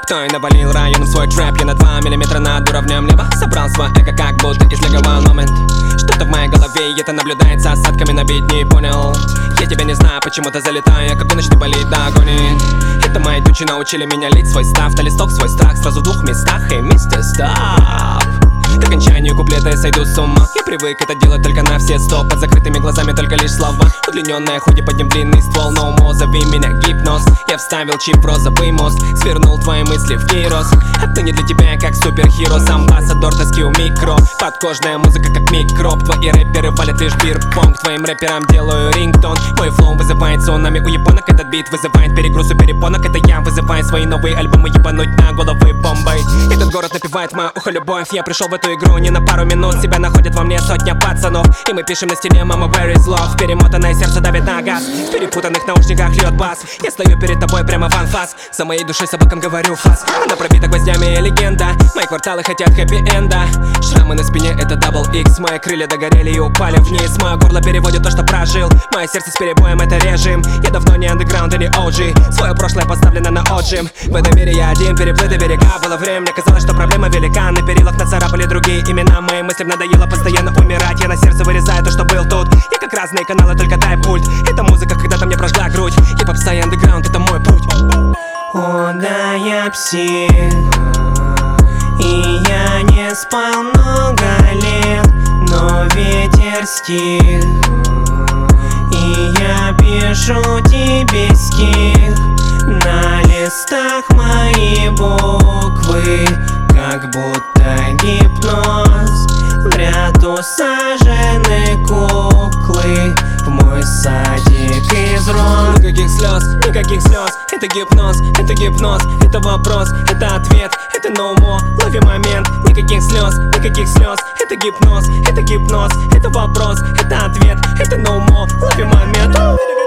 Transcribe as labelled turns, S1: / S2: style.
S1: Кто и навалил районом свой трэп? Я на 2 миллиметра над уровнем неба. Собрал свой эго, как будто излиговал момент. Что-то в моей голове, это наблюдается осадками на бит, не понял. Я тебя не знаю, почему-то залетаю, как ночный болит до агонии. Это мои тучи научили меня лить свой став. На листок свой страх сразу в 2 местах. Эй, мистер, стоп! К окончанию куплета я сойду с ума. Я привык это делать только на все 100. Под закрытыми глазами только лишь слова. Удлиненная худи, под ним длинный ствол. No more, зови меня гипноз. Я вставил чип в розовый мост. Свернул твои мысли в гирос. Отныне для тебя я как суперхиро. Амбассадор тоски у микро. Подкожная музыка как микроб. Твои рэперы валят лишь бирпонг. Твоим рэперам делаю рингтон. Мой флоу вызывает цунами у японок. Этот бит вызывает перегруз у перепонок. Это я вызываю свои новые альбомы ебануть на головы бомбой. Этот город напевает мое ухо любовь. Я пришел в эту игру не на пару минут. Себя находит во мне сотня пацанов. И мы пишем на стене «Mama, where is love?» Перемотанное сердце давит на газ. В перепутанных наушниках льет бас. Я стою перед тобой прямо в анфас. За моей душой собакам говорю фас. Она пробита гвоздями и легенда. Мои кварталы хотят хэппи-энда. Шрамы на спине это дабл X. Мои крылья догорели и упали вниз. Мое горло переводит то, что прожил. Мое сердце с перебоем это режим. Я давно не андеграунд и не OG. Свое прошлое поставлено на отжим. В этом мире я один, переплыты берега. Было время, мне казалось, что проблема велика. На перилах нацарапали другие имена. Моим мыслям надоело постоянно умирать. Я на сердце вырезаю то, что был тут. Я как разные каналы, только дай пульт. Это музыка, когда-то мне прожгла грудь. Хип-попса и андеграунд, это мой путь.
S2: О, да, я псих. И я не спал много лет, но ветер стих. И я пишу тебе стих. На листах мои буквы, как будто гипноз. В ряд усажены куклы в мой садик из роз.
S1: Никаких слез, это гипноз, это вопрос, это ответ, это no more, лови момент. Никаких слез, это гипноз, это вопрос, это ответ, это no more, лови момент.